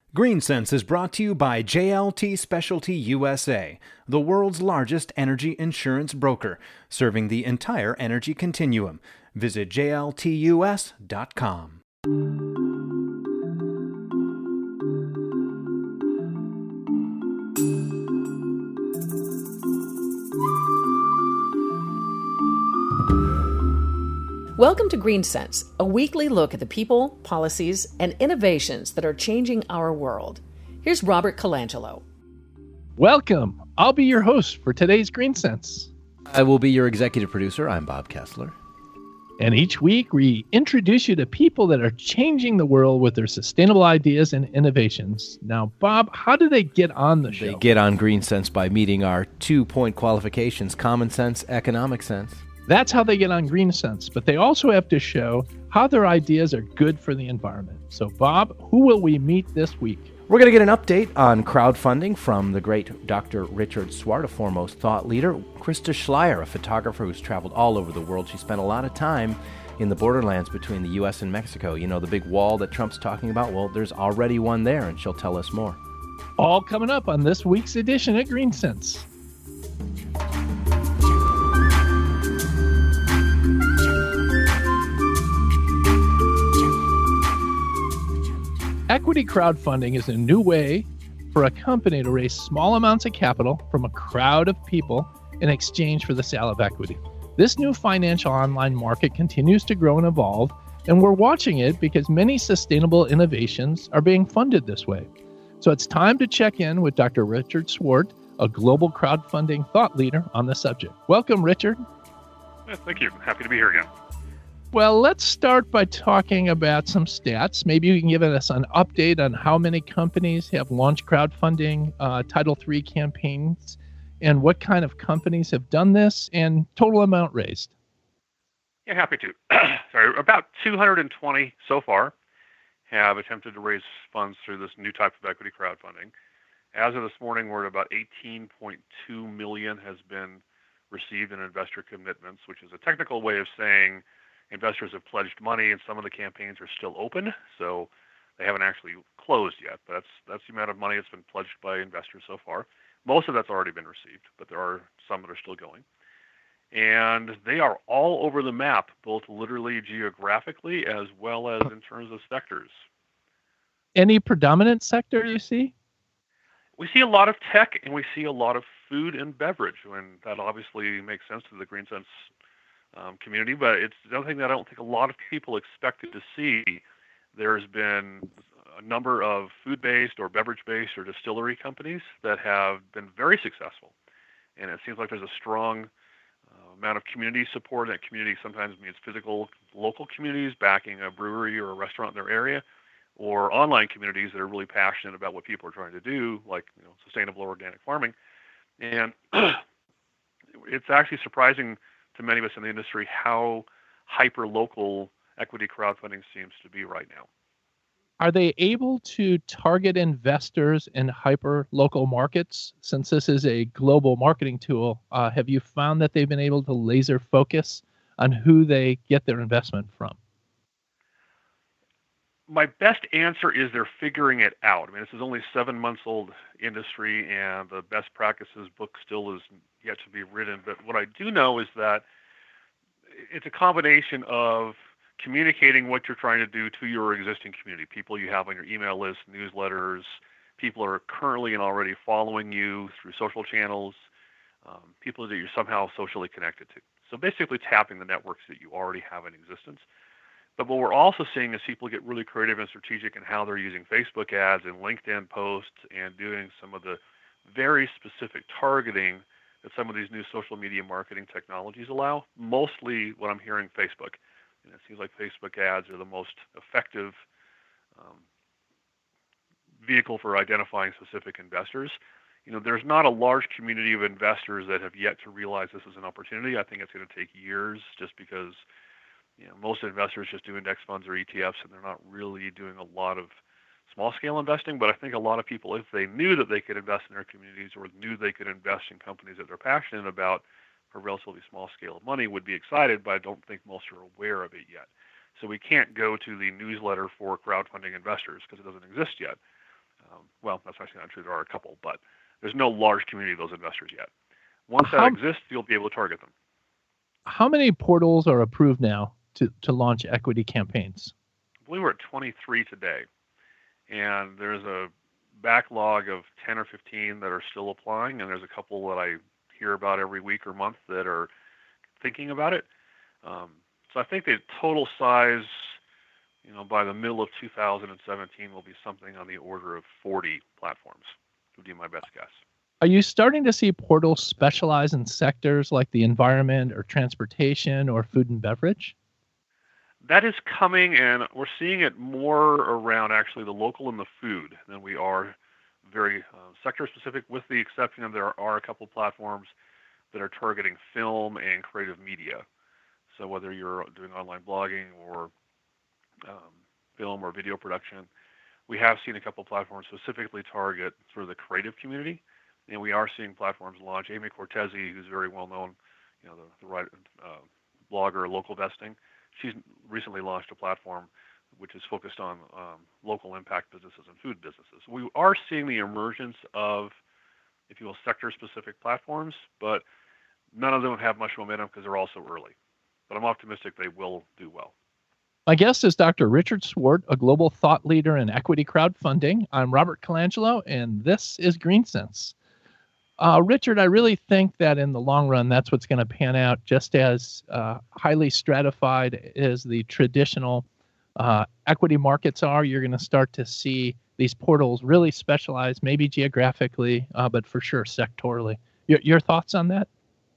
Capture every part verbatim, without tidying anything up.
GreenSense is brought to you by J L T Specialty U S A, the world's largest energy insurance broker, serving the entire energy continuum. Visit J L T U S dot com. Welcome to GreenSense, a weekly look at the people, policies, and innovations that are changing our world. Here's Robert Colangelo. Welcome. I'll be your host for today's GreenSense. I will be your executive producer. I'm Bob Kessler. And each week we introduce you to people that are changing the world with their sustainable ideas and innovations. Now, Bob, how do they get on the show? They get on GreenSense by meeting our two-point qualifications, common sense, economic sense. That's how they get on GreenSense, but they also have to show how their ideas are good for the environment. So, Bob, who will we meet this week? We're going to get an update on crowdfunding from the great Doctor Richard Swart, a foremost thought leader. Krista Schleier, a photographer who's traveled all over the world. She spent a lot of time in the borderlands between the U S and Mexico. You know, the big wall that Trump's talking about? Well, there's already one there, and she'll tell us more. All coming up on this week's edition of GreenSense. Equity crowdfunding is a new way for a company to raise small amounts of capital from a crowd of people in exchange for the sale of equity. This new financial online market continues to grow and evolve, and we're watching it because many sustainable innovations are being funded this way. So it's time to check in with Doctor Richard Swart, a global crowdfunding thought leader on the subject. Welcome, Richard. Yeah, thank you. Happy to be here again. Well, let's start by talking about some stats. Maybe you can give us an update on how many companies have launched crowdfunding uh, Title three campaigns and what kind of companies have done this and total amount raised. Yeah, happy to. Sorry, about two hundred twenty so far have attempted to raise funds through this new type of equity crowdfunding. As of this morning, we're at about eighteen point two million has been received in investor commitments, which is a technical way of saying investors have pledged money, and some of the campaigns are still open, so they haven't actually closed yet. But that's that's the amount of money that's been pledged by investors so far. Most of that's already been received, but there are some that are still going. And they are all over the map, both literally geographically as well as in terms of sectors. Any predominant sector you see? We see a lot of tech, and we see a lot of food and beverage, and that obviously makes sense to the GreenSense Um, community, but it's something that I don't think a lot of people expected to see. There's been a number of food-based or beverage-based or distillery companies that have been very successful, and it seems like there's a strong uh, amount of community support. That community sometimes means physical local communities backing a brewery or a restaurant in their area, or online communities that are really passionate about what people are trying to do, like you know, sustainable organic farming. And it's actually surprising to many of us in the industry how hyper-local equity crowdfunding seems to be right now. Are they able to target investors in hyper-local markets? Since this is a global marketing tool, uh, have you found that they've been able to laser focus on who they get their investment from? My best answer is they're figuring it out. I mean, this is only seven months old industry, and the best practices book still is yet to be written. But what I do know is that it's a combination of communicating what you're trying to do to your existing community, people you have on your email list, newsletters, people are currently and already following you through social channels, um, people that you're somehow socially connected to. So basically tapping the networks that you already have in existence. But what we're also seeing is people get really creative and strategic in how they're using Facebook ads and LinkedIn posts and doing some of the very specific targeting that some of these new social media marketing technologies allow. Mostly what I'm hearing, Facebook. And it seems like Facebook ads are the most effective um, vehicle for identifying specific investors. You know, there's not a large community of investors that have yet to realize this is an opportunity. I think it's going to take years just because you know, most investors just do index funds or E T Fs, and they're not really doing a lot of small-scale investing. But I think a lot of people, if they knew that they could invest in their communities or knew they could invest in companies that they're passionate about for relatively small scale of money, would be excited, but I don't think most are aware of it yet. So we can't go to the newsletter for crowdfunding investors because it doesn't exist yet. well, that's actually not true. There are a couple, but there's no large community of those investors yet. Once that How, exists, you'll be able to target them. how many portals are approved now to, to launch equity campaigns? I believe we're at twenty-three today, and there's a backlog of ten or fifteen that are still applying, and there's a couple that I hear about every week or month that are thinking about it. Um, so I think the total size, you know, by the middle of two thousand seventeen will be something on the order of forty platforms, would be my best guess. Are you starting to see portals specialize in sectors like the environment or transportation or food and beverage? That is coming, and we're seeing it more around actually the local and the food than we are very uh, sector-specific, with the exception of there are a couple platforms that are targeting film and creative media. So whether you're doing online blogging or um, film or video production, we have seen a couple platforms specifically target sort of the creative community, and we are seeing platforms launch. Amy Cortese, who's very well known, you know, the, the right, uh, blogger, Local Vesting, she's recently launched a platform which is focused on um, local impact businesses and food businesses. We are seeing the emergence of, if you will, sector-specific platforms, but none of them have much momentum because they're all so early. But I'm optimistic they will do well. My guest is Doctor Richard Swart, a global thought leader in equity crowdfunding. I'm Robert Colangelo, and this is GreenSense. Uh, Richard, I really think that in the long run, that's what's going to pan out. Just as uh, highly stratified as the traditional uh, equity markets are, you're going to start to see these portals really specialize, maybe geographically, uh, but for sure sectorally. Your, your thoughts on that?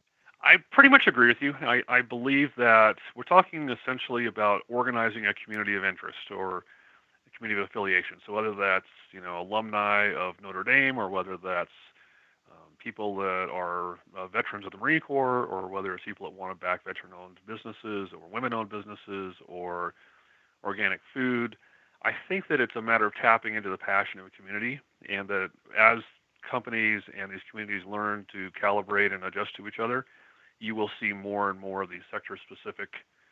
I pretty much agree with you. I, I believe that we're talking essentially about organizing a community of interest or a community of affiliation. So whether that's, you know, alumni of Notre Dame, or whether that's um, people that are uh, veterans of the Marine Corps, or whether it's people that want to back veteran-owned businesses or women-owned businesses or organic food, I think that it's a matter of tapping into the passion of a community, and that as companies and these communities learn to calibrate and adjust to each other, you will see more and more of these sector-specific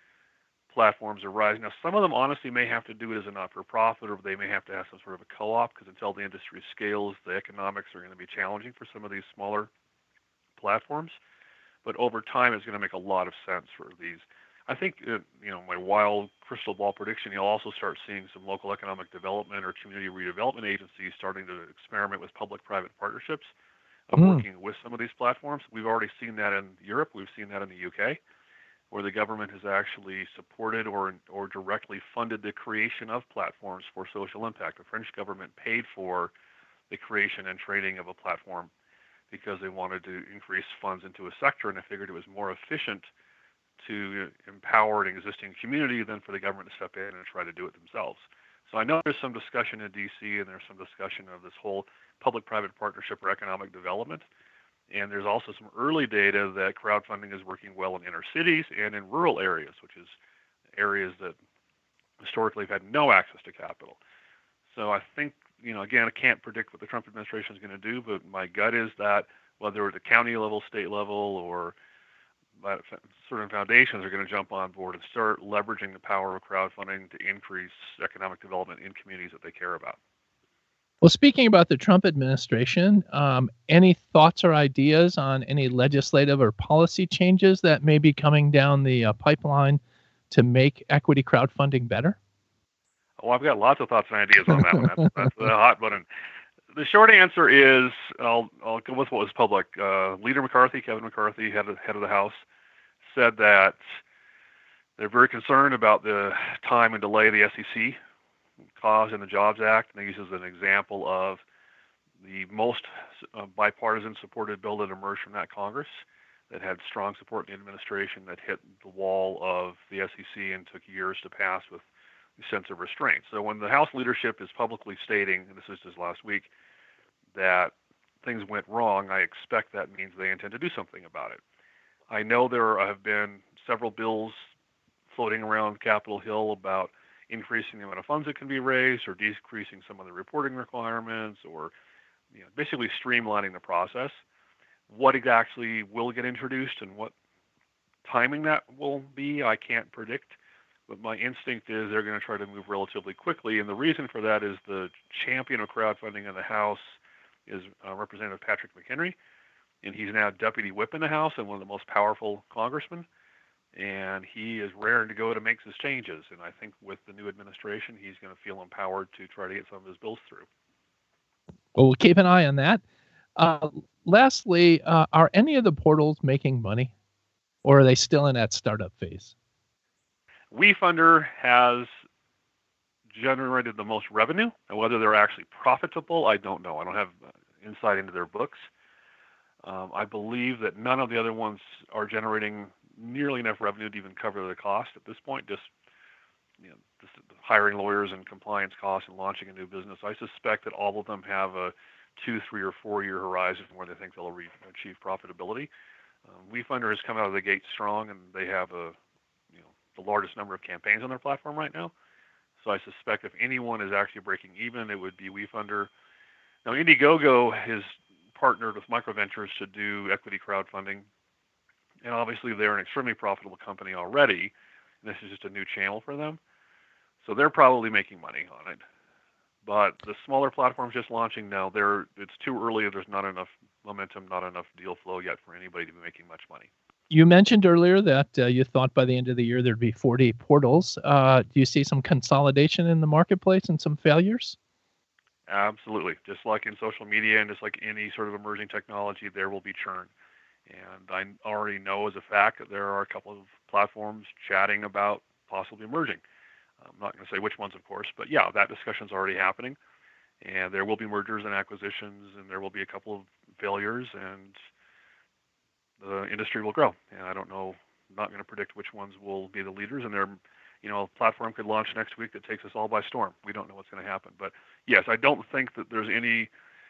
platforms arise. Now, some of them honestly may have to do it as a not-for-profit, or they may have to have some sort of a co-op, because until the industry scales, the economics are going to be challenging for some of these smaller platforms. But over time, it's going to make a lot of sense for these. I think, uh, you know, my wild crystal ball prediction, you'll also start seeing some local economic development or community redevelopment agencies starting to experiment with public-private partnerships of mm. working with some of these platforms. We've already seen that in Europe. We've seen that in the U K, where the government has actually supported or or directly funded the creation of platforms for social impact. The French government paid for the creation and training of a platform because they wanted to increase funds into a sector, and they figured it was more efficient to empower an existing community than for the government to step in and try to do it themselves. So I know there's some discussion in D C, and there's some discussion of this whole public-private partnership for economic development. And there's also some early data that crowdfunding is working well in inner cities and in rural areas, which is areas that historically have had no access to capital. So I think, you know, again, I can't predict what the Trump administration is going to do, but my gut is that whether at the county level, state level, or certain foundations are going to jump on board and start leveraging the power of crowdfunding to increase economic development in communities that they care about. Well, speaking about the Trump administration, um, any thoughts or ideas on any legislative or policy changes that may be coming down the uh, pipeline to make equity crowdfunding better? Oh, I've got lots of thoughts and ideas on that one. That's, that's the hot button. The short answer is, I'll, I'll go with what was public. Uh, Leader McCarthy, Kevin McCarthy, head of, head of the House, said that they're very concerned about the time and delay the S E C caused in the Jobs Act, and he uses an example of the most uh, bipartisan supported bill that emerged from that Congress that had strong support in the administration that hit the wall of the S E C and took years to pass with a sense of restraint. So when the House leadership is publicly stating, and this is just last week, that things went wrong, I expect that means they intend to do something about it. I know there have been several bills floating around Capitol Hill about increasing the amount of funds that can be raised, or decreasing some of the reporting requirements, or you know, basically streamlining the process. What exactly will get introduced and what timing that will be, I can't predict. But my instinct is they're going to try to move relatively quickly, and the reason for that is the champion of crowdfunding in the House is uh, Representative Patrick McHenry, and he's now deputy whip in the House and one of the most powerful congressmen, and he is raring to go to make his changes. And I think with the new administration, he's going to feel empowered to try to get some of his bills through. Well, we'll keep an eye on that. Uh, lastly, uh, are any of the portals making money, or are they still in that startup phase? WeFunder has generated the most revenue, and whether they're actually profitable, I don't know. I don't have insight into their books. Um, I believe that none of the other ones are generating nearly enough revenue to even cover the cost at this point, just, you know, just hiring lawyers and compliance costs and launching a new business. I suspect that all of them have a two, three, or four-year horizon where they think they'll re- achieve profitability. Um, WeFunder has come out of the gate strong, and they have a the largest number of campaigns on their platform right now. So I suspect if anyone is actually breaking even, it would be WeFunder. Now, Indiegogo has partnered with Microventures to do equity crowdfunding, and obviously they're an extremely profitable company already, and this is just a new channel for them. So they're probably making money on it. But the smaller platforms just launching now, they're it's too early. There's not enough momentum, not enough deal flow yet for anybody to be making much money. You mentioned earlier that uh, you thought by the end of the year there'd be forty portals. Uh, do you see some consolidation in the marketplace and some failures? Absolutely. Just like in social media and just like any sort of emerging technology, there will be churn. And I already know as a fact that there are a couple of platforms chatting about possibly merging. I'm not going to say which ones, of course, but yeah, that discussion's already happening. And there will be mergers and acquisitions, and there will be a couple of failures, and the industry will grow. And I don't know, I'm not going to predict which ones will be the leaders. And they're, you know, a platform could launch next week that takes us all by storm. We don't know what's going to happen. But yes, I don't think that there's any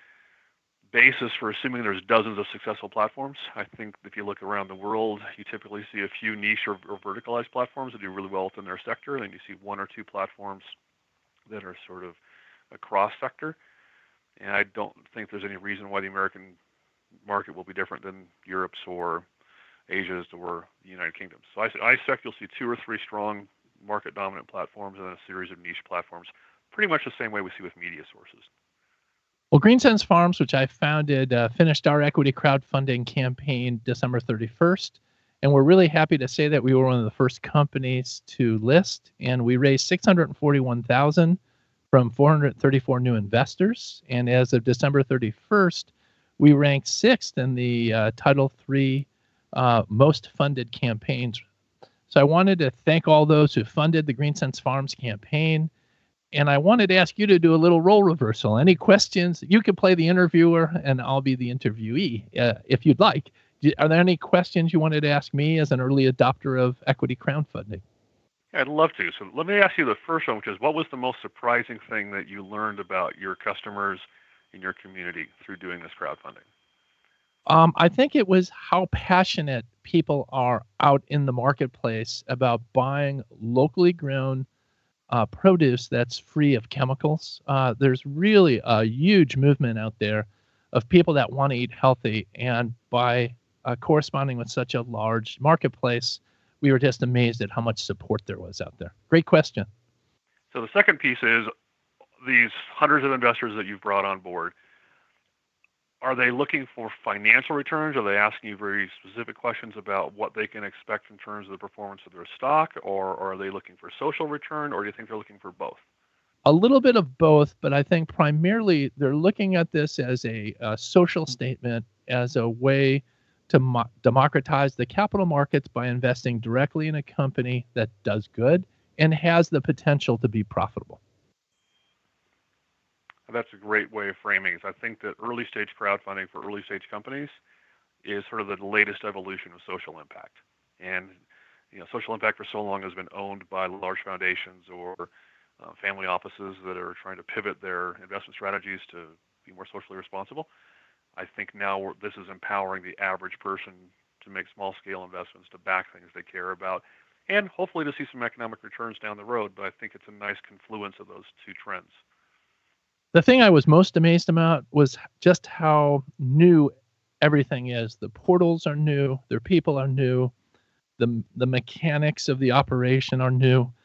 basis for assuming there's dozens of successful platforms. I think if you look around the world, you typically see a few niche or, or verticalized platforms that do really well within their sector. And then you see one or two platforms that are sort of a cross sector. And I don't think there's any reason why the American market will be different than Europe's or Asia's or the United Kingdom's. So I, I expect you'll see two or three strong market dominant platforms and then a series of niche platforms, pretty much the same way we see with media sources. Well, GreenSense Farms, which I founded, uh, finished our equity crowdfunding campaign December thirty-first. And we're really happy to say that we were one of the first companies to list, and we raised six hundred forty-one thousand dollars from four hundred thirty-four new investors. And as of December thirty-first, we ranked sixth in the uh, Title three uh, most funded campaigns. So I wanted to thank all those who funded the GreenSense Farms campaign. And I wanted to ask you to do a little role reversal. Any questions? You can play the interviewer, and I'll be the interviewee uh, if you'd like. Are there any questions you wanted to ask me as an early adopter of equity crowdfunding? I'd love to. So let me ask you the first one, which is, what was the most surprising thing that you learned about your customers in your community through doing this crowdfunding? Um, I think it was how passionate people are out in the marketplace about buying locally grown uh, produce that's free of chemicals. Uh, there's really a huge movement out there of people that want to eat healthy, and by uh, corresponding with such a large marketplace, we were just amazed at how much support there was out there. Great question. So the second piece is these hundreds of investors that you've brought on board. Are they looking for financial returns? Are they asking you very specific questions about what they can expect in terms of the performance of their stock? Or, or are they looking for social return? Or do you think they're looking for both? A little bit of both, but I think primarily they're looking at this as a, a social statement, as a way to mo- democratize the capital markets by investing directly in a company that does good and has the potential to be profitable. That's a great way of framing it. I think that early stage crowdfunding for early stage companies is sort of the latest evolution of social impact. And you know, social impact for so long has been owned by large foundations or uh, family offices that are trying to pivot their investment strategies to be more socially responsible. I think now we're, this is empowering the average person to make small scale investments, to back things they care about, and hopefully to see some economic returns down the road. But I think it's a nice confluence of those two trends. The thing I was most amazed about was just how new everything is. The portals are new, their people are new, the the mechanics of the operation are new.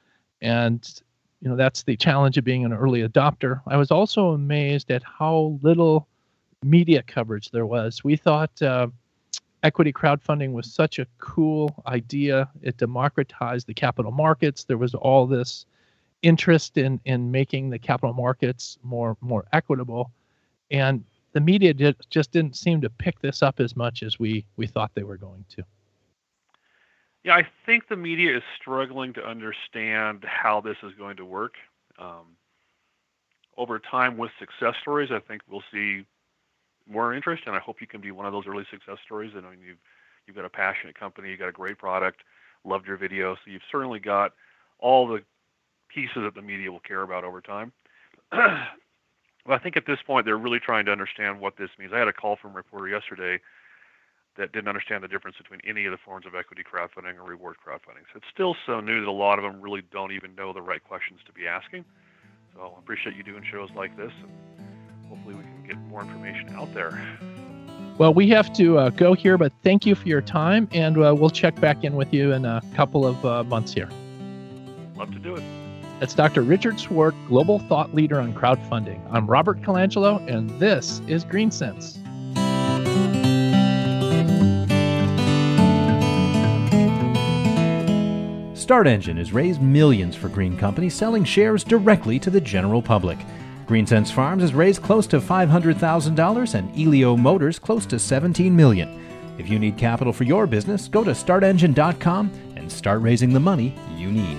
And, you know, that's the challenge of being an early adopter. I was also amazed at how little media coverage there was. We thought uh, equity crowdfunding was such a cool idea. It democratized the capital markets. There was all this interest in, in making the capital markets more, more equitable. And the media did, just didn't seem to pick this up as much as we, we thought they were going to. Yeah, I think the media is struggling to understand how this is going to work. Um, over time, with success stories, I think we'll see more interest, and I hope you can be one of those early success stories. I mean, you've you've got a passionate company, you've got a great product, loved your video, so you've certainly got all the pieces that the media will care about over time. But I think at this point, they're really trying to understand what this means. I had a call from a reporter yesterday that didn't understand the difference between any of the forms of equity crowdfunding or reward crowdfunding. So it's still so new that a lot of them really don't even know the right questions to be asking. So I appreciate you doing shows like this, and hopefully we can get more information out there. Well, we have to uh, go here, but thank you for your time, and uh, we'll check back in with you in a couple of uh, months here. Love to do it. That's Doctor Richard Swart, Global Thought Leader on Crowdfunding. I'm Robert Colangelo, and this is GreenSense. StartEngine has raised millions for green companies selling shares directly to the general public. GreenSense Farms has raised close to five hundred thousand dollars and Elio Motors close to seventeen million dollars. If you need capital for your business, go to start engine dot com and start raising the money you need.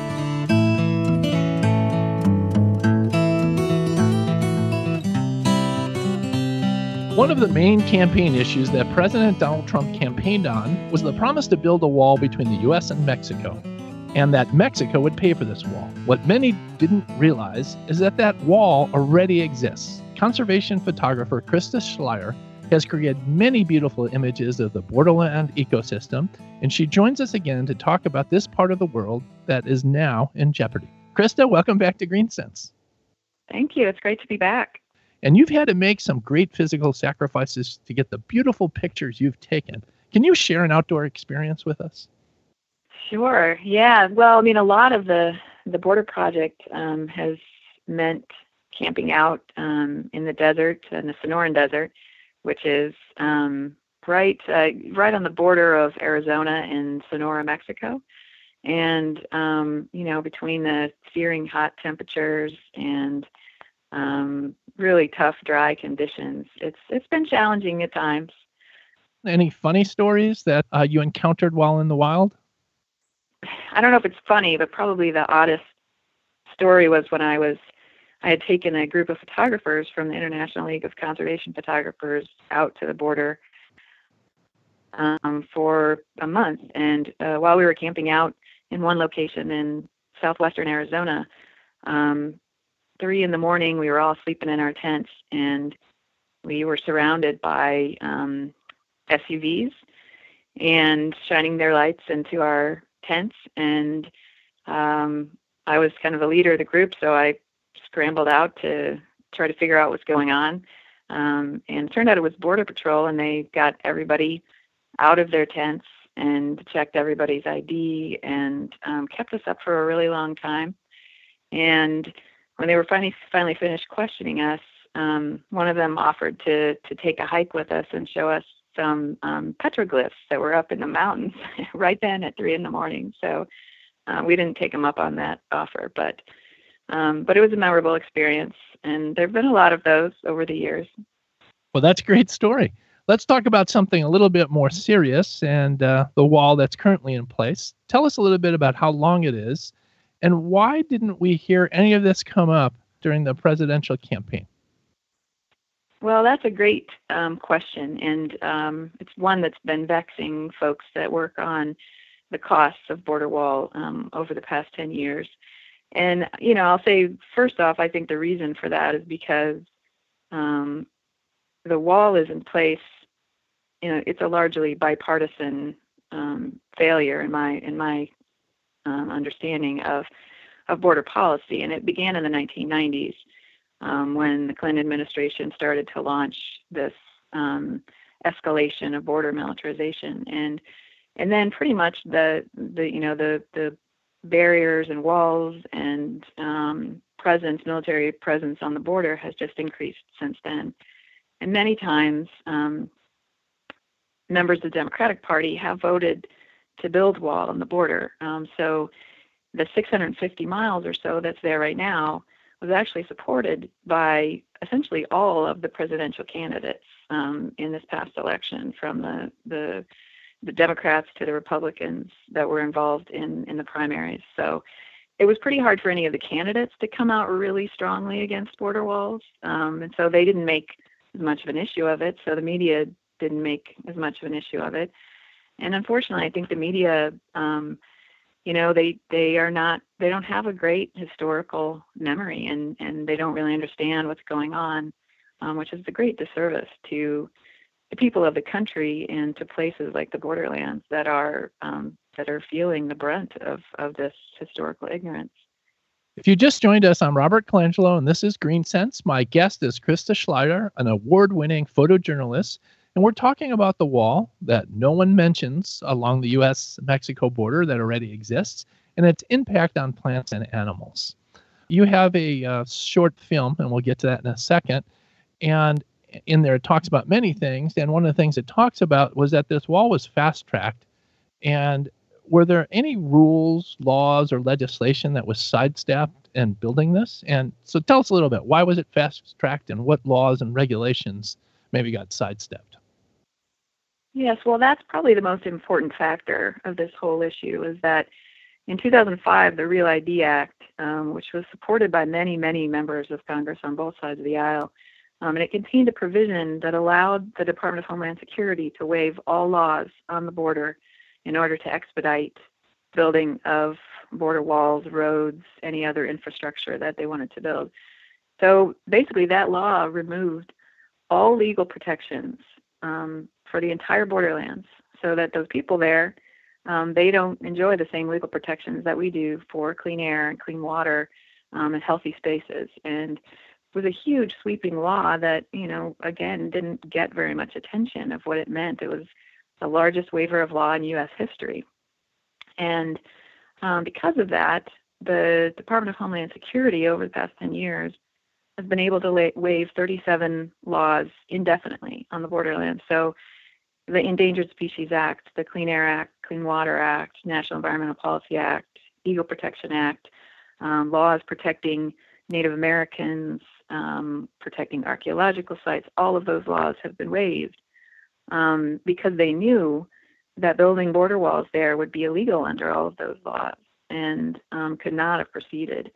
One of the main campaign issues that President Donald Trump campaigned on was the promise to build a wall between the U S and Mexico, and that Mexico would pay for this wall. What many didn't realize is that that wall already exists. Conservation photographer Krista Schleier has created many beautiful images of the borderland ecosystem, and she joins us again to talk about this part of the world that is now in jeopardy. Krista, welcome back to GreenSense. Thank you. It's great to be back. And you've had to make some great physical sacrifices to get the beautiful pictures you've taken. Can you share an outdoor experience with us? Sure. Yeah. Well, I mean, a lot of the, the Border Project um, has meant camping out um, in the desert, in the Sonoran Desert, which is um, right uh, right on the border of Arizona and Sonora, Mexico. And, um, you know, between the searing hot temperatures and um, really tough, dry conditions, it's it's been challenging at times. Any funny stories that uh, you encountered while in the wild? I don't know if it's funny, but probably the oddest story was when I was, I had taken a group of photographers from the International League of Conservation Photographers out to the border um, for a month. And uh, while we were camping out in one location in southwestern Arizona, um, three in the morning, we were all sleeping in our tents, and we were surrounded by um, S U Vs and shining their lights into our tents. And um, I was kind of the leader of the group, so I scrambled out to try to figure out what's going on. Um, and it turned out it was Border Patrol, and they got everybody out of their tents and checked everybody's I D and um, kept us up for a really long time. And when they were finally finally finished questioning us, um, one of them offered to to take a hike with us and show us some um, petroglyphs that were up in the mountains right then at three in the morning. So uh, we didn't take them up on that offer, but um, but it was a memorable experience, and there have been a lot of those over the years. Well, that's a great story. Let's talk about something a little bit more serious, and uh, the wall that's currently in place. Tell us a little bit about how long it is, and why didn't we hear any of this come up during the presidential campaign? Well, that's a great um, question, and um, it's one that's been vexing folks that work on the costs of border wall um, over the past ten years. And, you know, I'll say, first off, I think the reason for that is because um, the wall is in place. You know, it's a largely bipartisan um, failure in my in my um, understanding of of border policy, and it began in the nineteen nineties. Um, when the Clinton administration started to launch this um, escalation of border militarization, and and then pretty much the the you know the the barriers and walls and um, presence, military presence on the border has just increased since then. And many times, um, members of the Democratic Party have voted to build wall on the border. Um, so the six hundred fifty miles or so that's there right now was actually supported by essentially all of the presidential candidates um, in this past election, from the, the the Democrats to the Republicans that were involved in, in the primaries. So it was pretty hard for any of the candidates to come out really strongly against border walls. Um, and so they didn't make as much of an issue of it. So the media didn't make as much of an issue of it. And unfortunately, I think the media, um, you know, they, they are not, they don't have a great historical memory, and, and they don't really understand what's going on, um, which is a great disservice to the people of the country and to places like the borderlands that are um, that are feeling the brunt of, of this historical ignorance. If you just joined us, I'm Robert Colangelo, and this is Green Sense. My guest is Krista Schleier, an award-winning photojournalist, and we're talking about the wall that no one mentions along the U S Mexico border that already exists, and its impact on plants and animals. You have a uh, short film, and we'll get to that in a second, and in there it talks about many things, and one of the things it talks about was that this wall was fast-tracked. And were there any rules, laws, or legislation that was sidestepped in building this? And so tell us a little bit, why was it fast-tracked, and what laws and regulations maybe got sidestepped? Yes, well, that's probably the most important factor of this whole issue, is that in two thousand five, the Real I D Act, um, which was supported by many, many members of Congress on both sides of the aisle, Um, and it contained a provision that allowed the Department of Homeland Security to waive all laws on the border in order to expedite building of border walls, roads, any other infrastructure that they wanted to build. So basically that law removed all legal protections um, for the entire borderlands, so that those people there, um, they don't enjoy the same legal protections that we do for clean air and clean water um, and healthy spaces. And was a huge sweeping law that, you know, again, didn't get very much attention of what it meant. It was the largest waiver of law in U S history. And um, because of that, the Department of Homeland Security over the past ten years has been able to la- waive thirty-seven laws indefinitely on the borderlands. So the Endangered Species Act, the Clean Air Act, Clean Water Act, National Environmental Policy Act, Eagle Protection Act, um, laws protecting Native Americans, um, protecting archaeological sites, all of those laws have been waived um, because they knew that building border walls there would be illegal under all of those laws and um, could not have proceeded.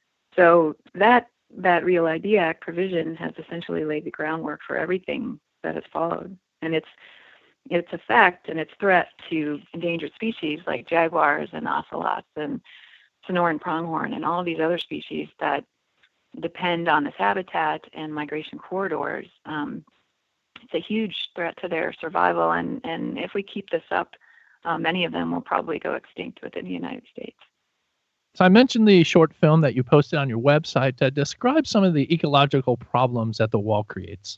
So that that Real I D Act provision has essentially laid the groundwork for everything that has followed. And its its effect and its threat to endangered species like jaguars and ocelots and Sonoran pronghorn and all of these other species that depend on this habitat and migration corridors. Um, it's a huge threat to their survival, and, and if we keep this up, uh, many of them will probably go extinct within the United States. So I mentioned the short film that you posted on your website. Uh, describe some of the ecological problems that the wall creates.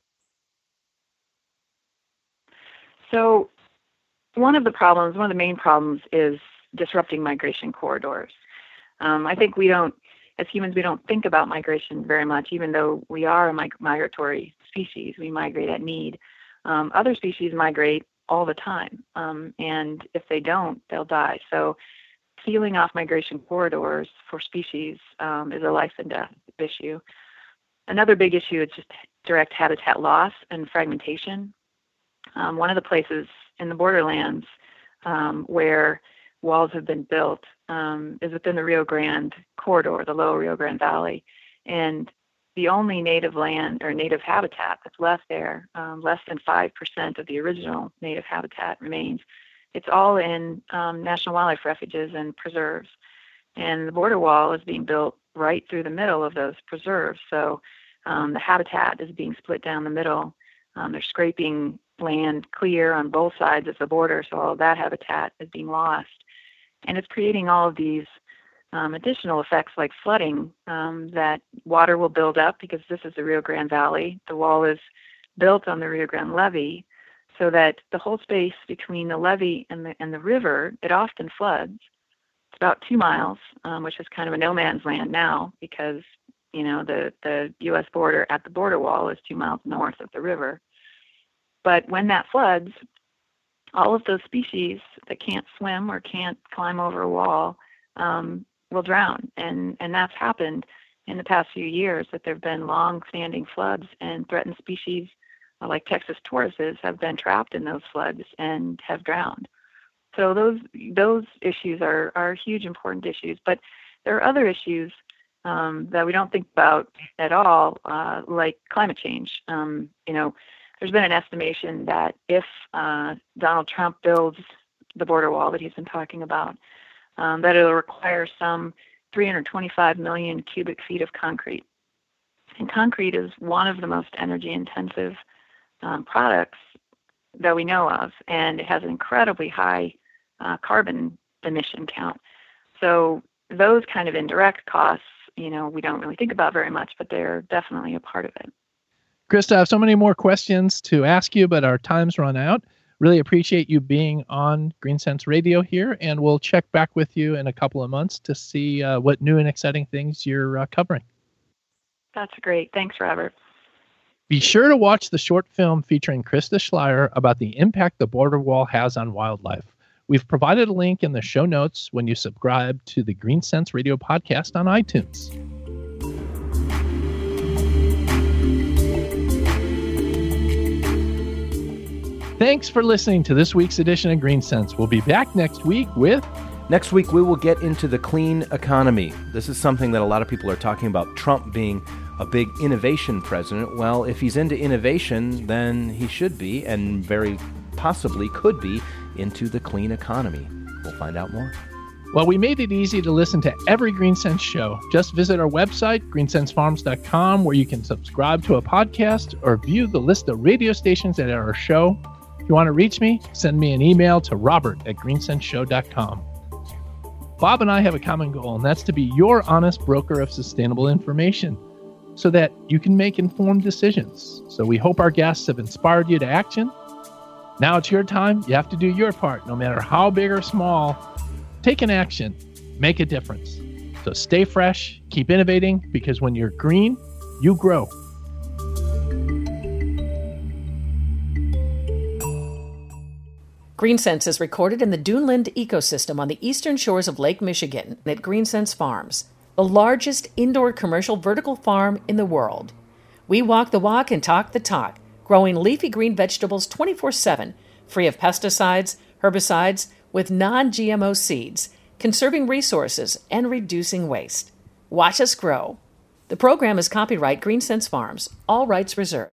So one of the problems, one of the main problems is disrupting migration corridors. Um, I think we don't, as humans, we don't think about migration very much, even though we are a mig- migratory species. We migrate at need. Um, other species migrate all the time, um, and if they don't, they'll die. So sealing off migration corridors for species um, is a life and death issue. Another big issue is just direct habitat loss and fragmentation. Um, one of the places in the borderlands um, where walls have been built um, is within the Rio Grande corridor, the lower Rio Grande Valley. And the only native land or native habitat that's left there, um, less than five percent of the original native habitat remains. It's all in um, national wildlife refuges and preserves. And the border wall is being built right through the middle of those preserves. So um, the habitat is being split down the middle. Um, they're scraping land clear on both sides of the border, so all of that habitat is being lost. And it's creating all of these um, additional effects like flooding, um, that water will build up because this is the Rio Grande Valley. The wall is built on the Rio Grande levee, so that the whole space between the levee and the, and the river, it often floods. about two miles, um, which is kind of a no man's land now because, you know, the, the U S border at the border wall is two miles north of the river. But when that floods, all of those species that can't swim or can't climb over a wall um, will drown. And, and that's happened in the past few years, that there have been long-standing floods, and threatened species uh, like Texas tortoises have been trapped in those floods and have drowned. So those those issues are, are huge, important issues. But there are other issues um, that we don't think about at all, uh, like climate change. Um, you know, there's been an estimation that if uh, Donald Trump builds the border wall that he's been talking about, um, that it'll require some three hundred twenty-five million cubic feet of concrete. And concrete is one of the most energy-intensive um, products that we know of, and it has an incredibly high uh, carbon emission count. So those kind of indirect costs, you know, we don't really think about very much, but they're definitely a part of it. Krista, I have so many more questions to ask you, but our time's run out. Really appreciate you being on GreenSense Radio here, and we'll check back with you in a couple of months to see uh, what new and exciting things you're uh, covering. That's great. Thanks, Robert. Be sure to watch the short film featuring Krista Schleier about the impact the border wall has on wildlife. We've provided a link in the show notes when you subscribe to the GreenSense Radio podcast on iTunes. Thanks for listening to this week's edition of GreenSense. We'll be back next week with... Next week, we will get into the clean economy. This is something that a lot of people are talking about, Trump being a big innovation president. Well, if he's into innovation, then he should be, and very possibly could be, into the clean economy. We'll find out more. Well, we made it easy to listen to every GreenSense show. Just visit our website, green sense farms dot com, where you can subscribe to a podcast or view the list of radio stations that are our show. If you want to reach me, send me an email to robert at green sense show dot com. Bob and I have a common goal, and that's to be your honest broker of sustainable information so that you can make informed decisions. So we hope our guests have inspired you to action. Now it's your time. You have to do your part, no matter how big or small. Take an action. Make a difference. So stay fresh, keep innovating, because when you're green, you grow. GreenSense is recorded in the Duneland ecosystem on the eastern shores of Lake Michigan at GreenSense Farms, the largest indoor commercial vertical farm in the world. We walk the walk and talk the talk, growing leafy green vegetables twenty-four seven, free of pesticides, herbicides, with non-G M O seeds, conserving resources and reducing waste. Watch us grow. The program is copyright GreenSense Farms, all rights reserved.